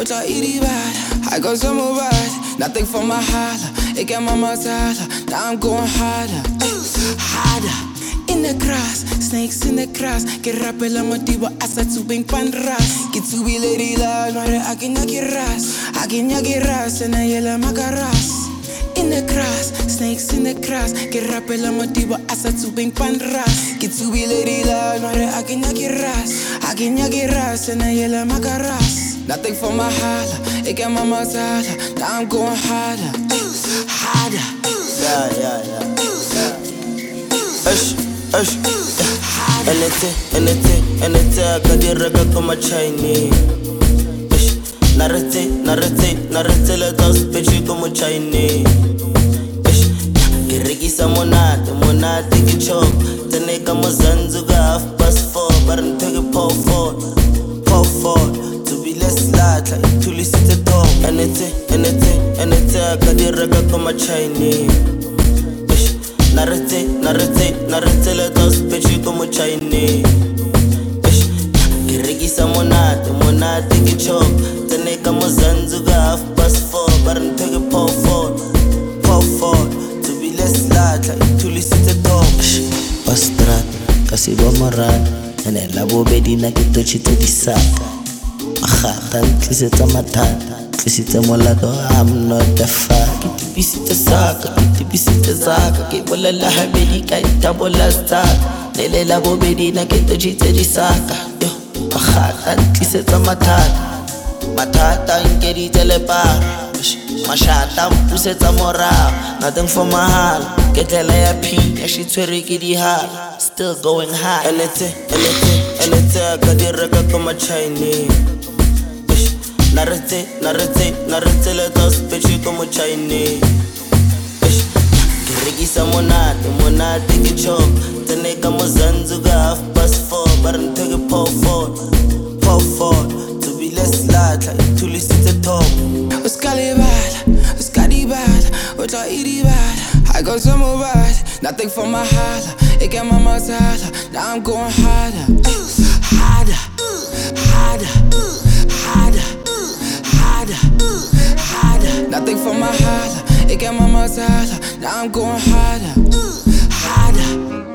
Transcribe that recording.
tla iribala. I got some of it, nothing for my holla. Ik heb mama tala, now I'm going harder. Harder, in the grass, snakes in the grass. Get rappela motivo, asa tubing panras. Get to be lady love, maar I can yaki ras, and I yell makaras. In the grass, snakes in the grass. Get rappela motivo, asa tubing panras. Get to be lady love, maar I can yaki ras, and I yell makaras. Nothing for my holla, ik heb mama tala, now I'm going harder. Harder. Yeah. Ush. Anything, I got the record from my Chinese. Narrate, let us bitch come Chinese. Irigisa monate, get chop. Teneka mozanzuga half past 4, but I'm taking power forward. To be less light, like to listen to talk. Anything, I got the record from my Chinese. Narrate, let us bitch come Chinese. Irigisa monate, get chop. Teneka mozanzuga half past 4, but I'm taking power forward. To be less light, like to listen to talk. Pastrat, kasi bomaran. Ene labo bedi na kitochi to disaka. Mahatan, kisita matan. Kisita molado, I'm not the fuck. Kitibisita zaka. Kibola laha bedi kaita bola staka. Nele labo bedi na kitochi to disaka. Yo, mahatan, kisita matan. Matata inkeri telepara. Mashata pusetsa morao. Nothing for my hal. Ketela ya pina, she twereke di hal. Still going high. Anything, I got the record from my Chinese. Narrate, let us bitch come Chinese. Kirigisa monate, get chop. Teneka mozanzuga half past 4, but I'm taking power forward. To be less light, like to listen to talk. Uskadibala, utla iribala. I got some of it, nothing for my holla. Ik heb mama tala, now I'm going harder. Nothing for my holla. Ik heb mama tala, now I'm going harder.